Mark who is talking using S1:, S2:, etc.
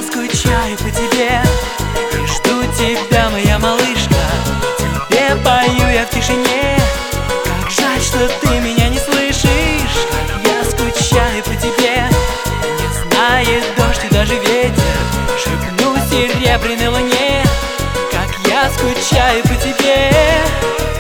S1: скучаю по тебе и жду тебя, моя малышка. Тебе пою я в тишине. Как жаль, что ты меня не слышишь. Как я скучаю по тебе. Не знает дождь и даже ветер. Шепну серебряной луне. Как я скучаю по тебе.